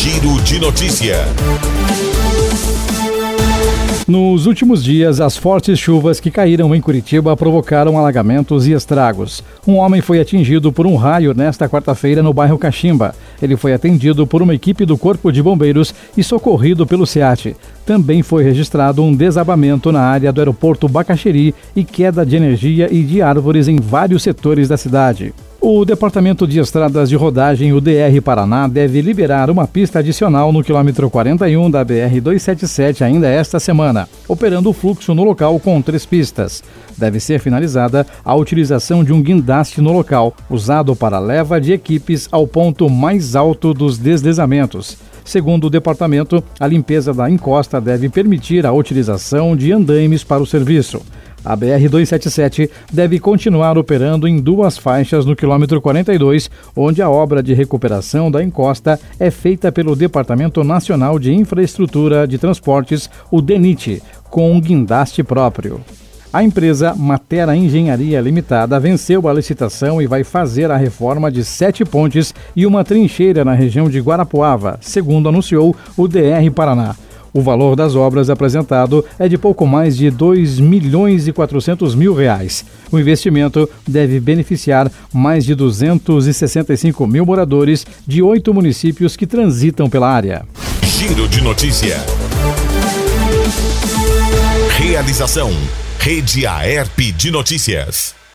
Giro de Notícia. Nos últimos dias, as fortes chuvas que caíram em Curitiba provocaram alagamentos e estragos. Um homem foi atingido por um raio nesta quarta-feira no bairro Caximba. Ele foi atendido por uma equipe do Corpo de Bombeiros e socorrido pelo SEAT. Também foi registrado um desabamento na área do aeroporto Bacaxeri e queda de energia e de árvores em vários setores da cidade. O Departamento de Estradas de Rodagem, o DR Paraná, deve liberar uma pista adicional no quilômetro 41 da BR-277 ainda esta semana, operando o fluxo no local com 3 pistas. Deve ser finalizada a utilização de um guindaste no local, usado para a leva de equipes ao ponto mais alto dos deslizamentos. Segundo o departamento, a limpeza da encosta deve permitir a utilização de andaimes para o serviço. A BR-277 deve continuar operando em 2 faixas no quilômetro 42, onde a obra de recuperação da encosta é feita pelo Departamento Nacional de Infraestrutura de Transportes, o DENIT, com um guindaste próprio. A empresa Matera Engenharia Limitada venceu a licitação e vai fazer a reforma de 7 pontes e uma trincheira na região de Guarapuava, segundo anunciou o DR Paraná. O valor das obras apresentado é de pouco mais de R$2.400.000. O investimento deve beneficiar mais de 265 mil moradores de 8 municípios que transitam pela área. Giro de Notícia. Realização: Rede Aerp de Notícias.